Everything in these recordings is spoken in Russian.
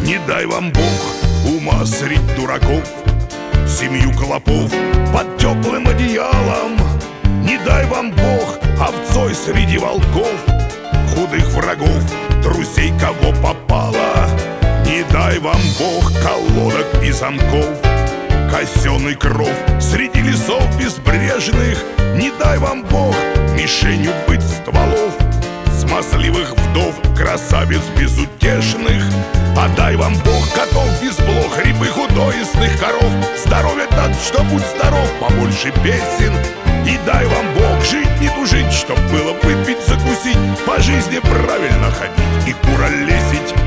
Не дай вам Бог ума средь дураков, семью клопов под теплым одеялом. Не дай вам Бог овцой среди волков, худых врагов, друзей кого попало. Не дай вам Бог колодок и замков, казенный кров среди лесов безбрежных. Не дай вам Бог мишенью быть стволов, смазливых вдов, красавиц безутешных. А дай вам Бог котов без блох, рябых худоистых коров, здоровья так, что будь здоров, побольше песен. И дай вам Бог жить, не тужить, чтоб было выпить, закусить, по жизни правильно ходить и куролесить.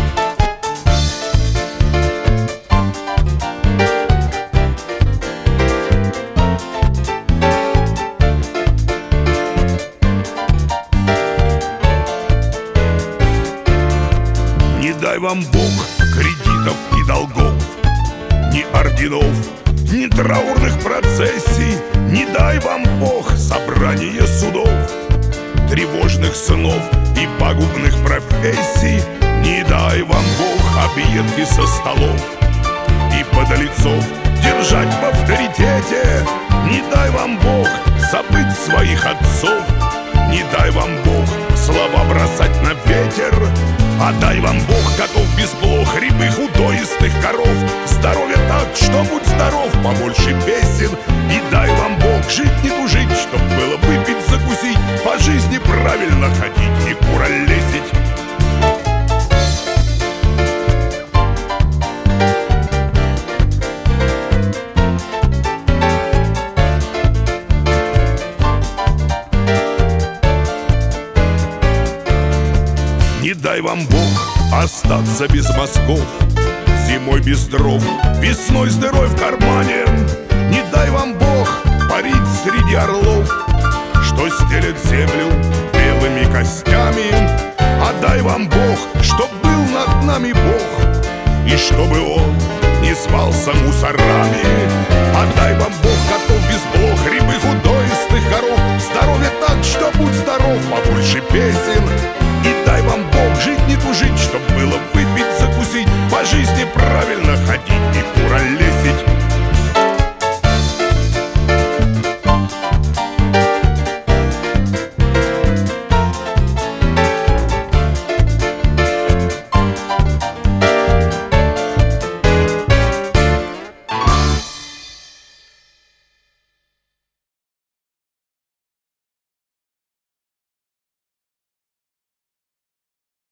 Не дай вам Бог кредитов и долгов, ни орденов, ни траурных процессий. Не дай вам Бог собрание судов, тревожных снов и пагубных профессий. Не дай вам Бог объедки со столов и подлецов держать в авторитете. Не дай вам Бог забыть своих отцов, не дай вам Бог слова бросать на ветер. А дай вам Бог котов без блох, рябых удоистых коров, здоровья так, что будь здоров, побольше песен. И дай вам Бог жить, не тужить, чтоб было выпить, закусить, по жизни правильно ходить и куролесить. Не дай вам Бог остаться без мозгов, зимой без дров, весной с дырой в кармане. Не дай вам Бог парить среди орлов, что стелет землю белыми костями. А дай вам Бог, чтоб был над нами Бог, и чтобы Он не звался мусорами. А дай вам Бог котов без блох, рябых удоистых коров, здоровья так, что будь здоров, побольше песен. И дай вам Бог жить, не тужить, чтоб было выпить, закусить, по жизни правильно ходить и